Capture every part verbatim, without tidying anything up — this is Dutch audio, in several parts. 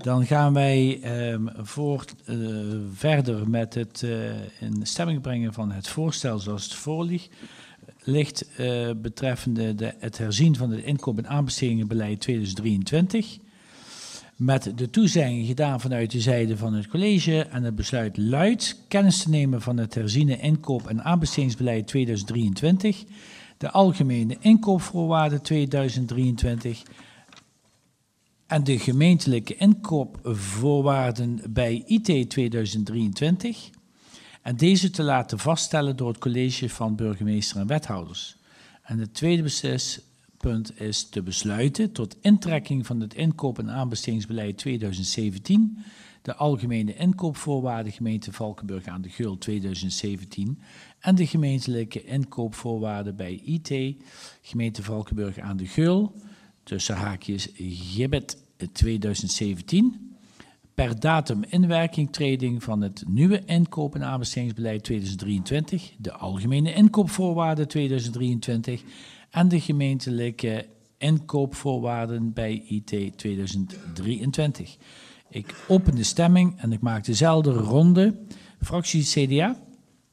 Dan gaan wij um, voort, uh, verder met het uh, in stemming brengen van het voorstel zoals het voorligt. Ligt uh, betreffende de, het herzien van het inkoop- en aanbestedingenbeleid tweeduizend drieëntwintig. Met de toezegging gedaan vanuit de zijde van het college en het besluit luidt kennis te nemen van het herziene inkoop- en aanbestedingsbeleid tweeduizend drieëntwintig, de algemene inkoopvoorwaarden tweeduizend drieëntwintig en de gemeentelijke inkoopvoorwaarden bij I T tweeduizend drieëntwintig en deze te laten vaststellen door het college van burgemeester en wethouders. En het tweede beslispunt is te besluiten tot intrekking van het inkoop- en aanbestedingsbeleid tweeduizend zeventien, de algemene inkoopvoorwaarden gemeente Valkenburg aan de Geul tweeduizend zeventien en de gemeentelijke inkoopvoorwaarden bij I T gemeente Valkenburg aan de Geul, tussen haakjes Gibbet tweeduizend zeventien, per datum inwerkingtreding van het nieuwe inkoop- en aanbestedingsbeleid tweeduizend drieëntwintig, de algemene inkoopvoorwaarden tweeduizend drieëntwintig en de gemeentelijke inkoopvoorwaarden bij I T tweeduizend drieëntwintig. Ik open de stemming en ik maak dezelfde ronde. Fractie C D A.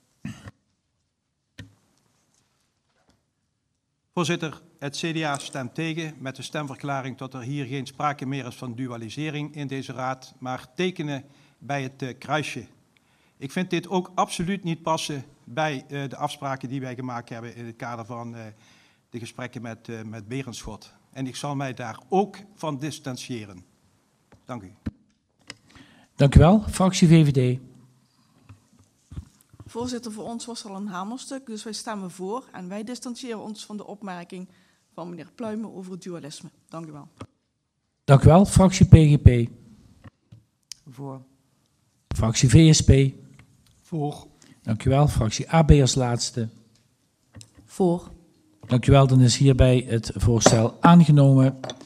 Voorzitter, het C D A stemt tegen met de stemverklaring dat er hier geen sprake meer is van dualisering in deze raad, maar tekenen bij het uh, kruisje. Ik vind dit ook absoluut niet passen bij uh, de afspraken die wij gemaakt hebben in het kader van uh, de gesprekken met, uh, met Berenschot. En ik zal mij daar ook van distancieren. Dank u. Dank u wel. Fractie V V D. Voorzitter, voor ons was er al een hamerstuk, dus wij stemmen voor. En wij distancieren ons van de opmerking van meneer Pluijmen over het dualisme. Dank u wel. Dank u wel. Fractie P G P. Voor. Fractie V S P. Voor. Dank u wel. Fractie A B als laatste. Voor. Dank u wel. Dan is hierbij het voorstel aangenomen.